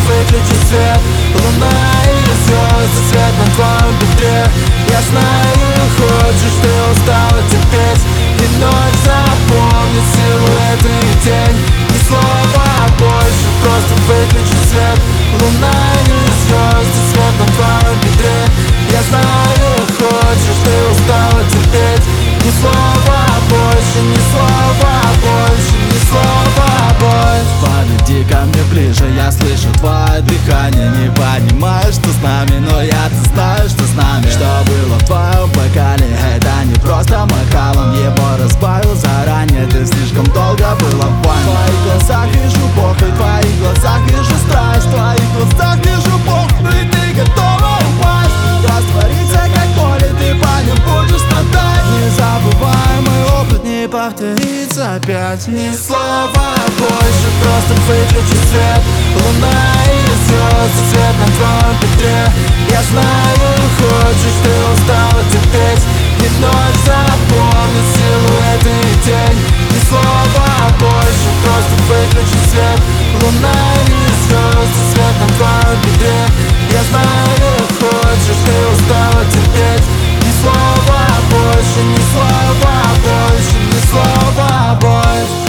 выключи свет. Луна и звезды, свет на твоем бедре. Я знаю, хочешь, ты устала терпеть. И ночь запомнит силуэты и тень. Ни слова больше, просто выключи свет. Луна и звезды, свет на твоем бедре. Я знаю, хочешь, ты устала терпеть. Ни слова больше, ни слова больше, ни слова больше. Подойди ко мне ближе, я слышу твое дыхание. Не понимаю, что с нами, но я-то знаю, что с нами. Что было в твоем бокале, это не просто бокал. Он его разбавил заранее, ты слишком долго была в ванне. В твоих глазах вижу Бог, и в твоих глазах вижу страсть. В твоих глазах вижу Бог, и ты готова упасть. Раствориться как поле, ты по нем будешь страдать. Незабываемый опыт не повторится опять. Ни слова больше, просто выключи свет. Луна и звезды, свет на твоем бедре. Я знаю, хочешь, ты устала терпеть. И ночь запомнит силуэты и тень. Ни слова больше, просто выключи свет. Луна и звезды, свет на твоем бедре. Я знаю, хочешь, ты устала терпеть. Ни слова больше, ни слова больше, ни слова больше.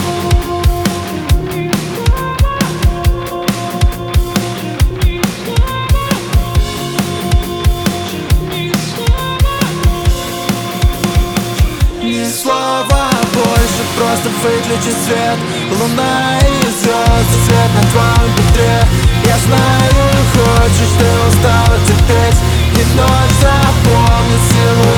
Ни слова больше, просто выключи свет. Луна и звезды, свет на твоем бедре. Я знаю, хочешь, ты устала терпеть. И ночь запомнит силу